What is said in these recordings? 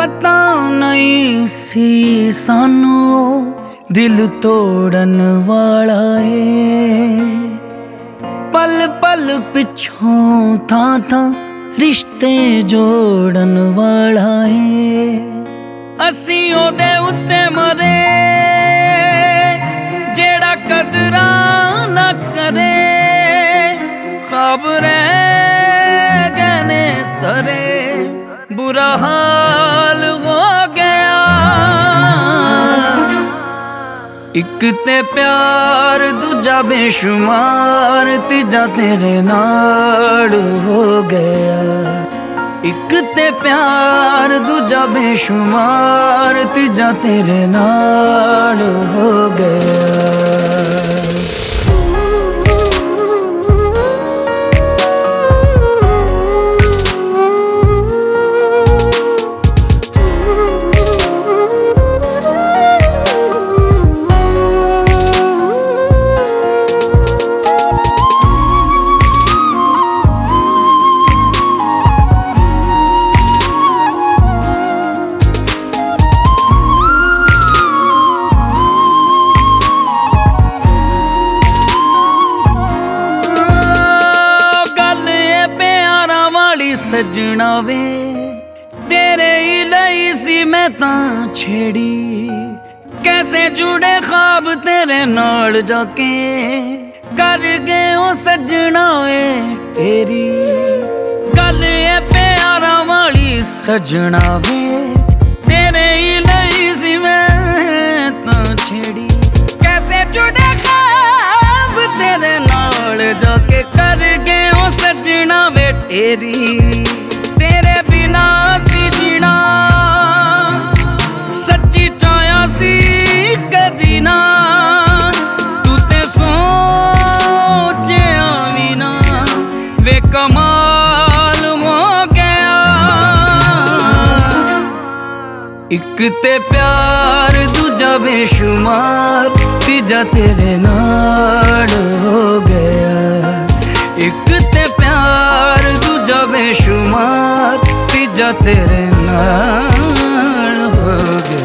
पता नहीं सी सानू दिल तोड़न वाला है। पल पल पिछों था रिश्ते जोड़न वाला है। असी ओदे उत्ते मरे जेड़ा कदरा ना करे। ख्वाब रह गए तरे बुरा हाल हो गया। एक ते प्यार दूजा बेशुमार तीजा तेरे नाल हो गया। एक ते प्यार दूजा बेशुमार तीजा तेरे नाल हो गया। सजना वे तेरे ही लई सी मैं तां छेड़ी। कैसे जुड़े ख्वाब तेरे नाल जाके कर गए ओ सजना वे तेरी। गल ए प्यारा वाली सजना वे तेरे ही लई सी मैं तां छेड़ी। कैसे जुड़े ख्वाब तेरे नाल जाके कर गए ओ सजना वे तेरी। तेरे बिना सी जीना सच्ची चाया सी कदी ना। तू ते सोचिया भी ना वे कमाल हो गया। एक ते प्यार दूजा बेशुमार तीजा तेरे नाल हो गया। एक ते प्यार दूजा बेशुमार तीजा तेरे नाल हो गया।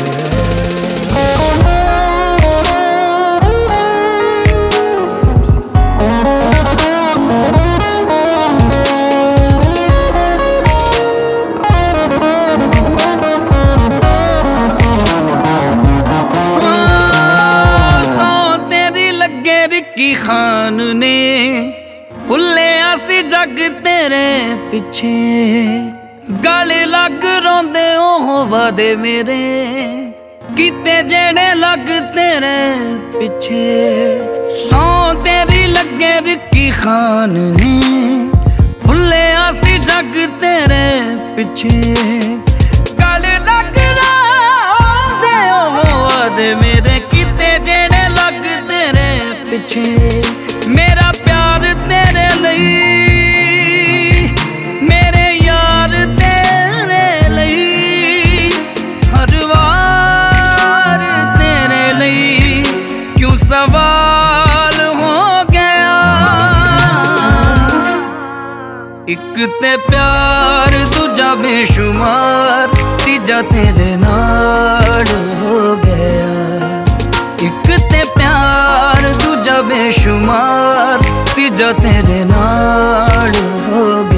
सौ तेरी लगे रिक्की खान ने भुले आसी जग तेरे पिछे। गाले लग रोंदे ओह वादे मेरे किते जेड़े लग तेरे पिछे। सौ तेरी लगे रिक्की खान ने भुले आसी जग तेरे पिछे। गाले लग रोंदे ओह वादे मेरे किते जेड़े लग तेरे पिछे। मेरा प्यार तेरे लई मेरे यार तेरे लई हर वार तेरे लई क्यों सवाल हो गया। एक ते प्यार दूजा बेशुमार तीजा तेरे नाल हो गया। एक ते प्यार दूजा बेशुमार तीजा तेरे नाल हो गया।